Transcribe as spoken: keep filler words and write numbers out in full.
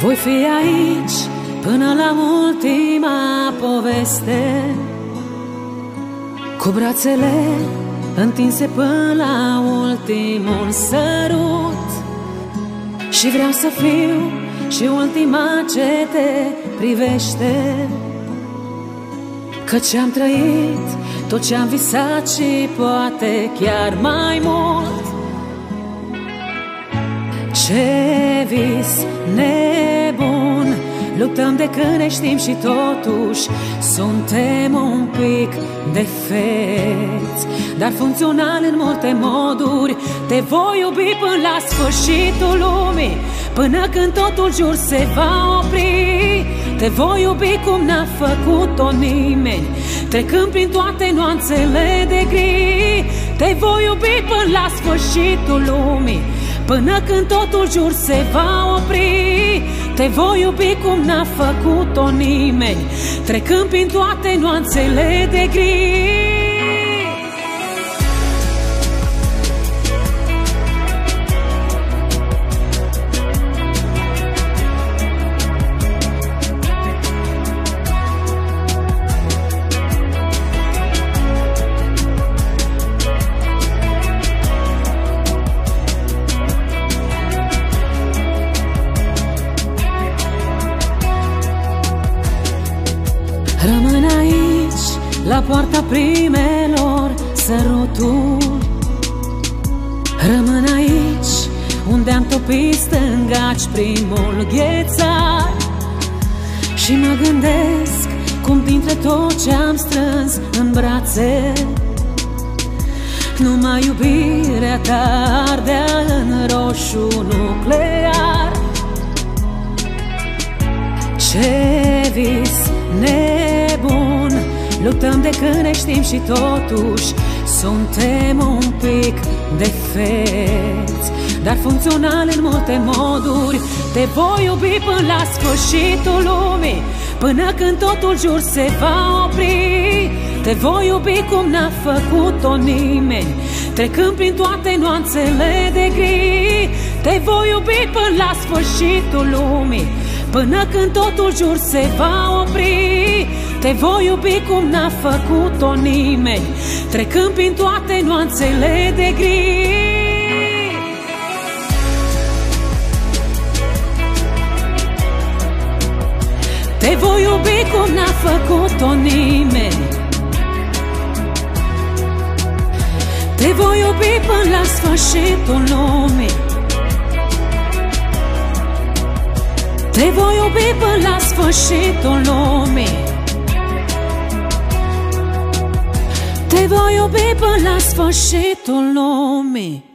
Voi fi aici până la ultima poveste, cu brațele întinse până la ultimul sărut. Și vreau să fiu și ultima ce te privește, căci am trăit tot ce am visat și poate chiar mai mult. Ce vis nebun, luptăm de când ne știm și totuși suntem un pic defecți, dar funcțional în multe moduri. Te voi iubi până la sfârșitul lumii, până când totul jur se va opri. Te voi iubi cum n-a făcut-o nimeni, trecând prin toate nuanțele de gri. Te voi iubi până la sfârșitul lumii, până când totul jur se va opri. Te voi iubi cum n-a făcut-o nimeni, trecând prin toate nuanțele de gri. Rămân aici, la poarta primelor săruturi. Rămân aici, unde am topit stângaci primul ghețar. Și mă gândesc cum dintre tot ce am strâns în brațe, numai iubirea ta ardea în roșu nuclear. Ce vis nebun, luptăm de când ne știm și totuși suntem un pic defecți, dar funcțional în multe moduri. Te voi iubi până la sfârșitul lumii, până când totul jur se va opri. Te voi iubi cum n-a făcut-o nimeni, trecând prin toate nuanțele de gri. Te voi iubi până la sfârșitul lumii, până când totul jur se va opri. Te voi iubi cum n-a făcut-o nimeni, trecând prin toate nuanțele de gri. Te voi iubi cum n-a făcut-o nimeni. Te voi iubi până la sfârșitul lumii. Te voi iubi până la sfârșitul lumii. Te voi iubi până la sfârșitul lumii.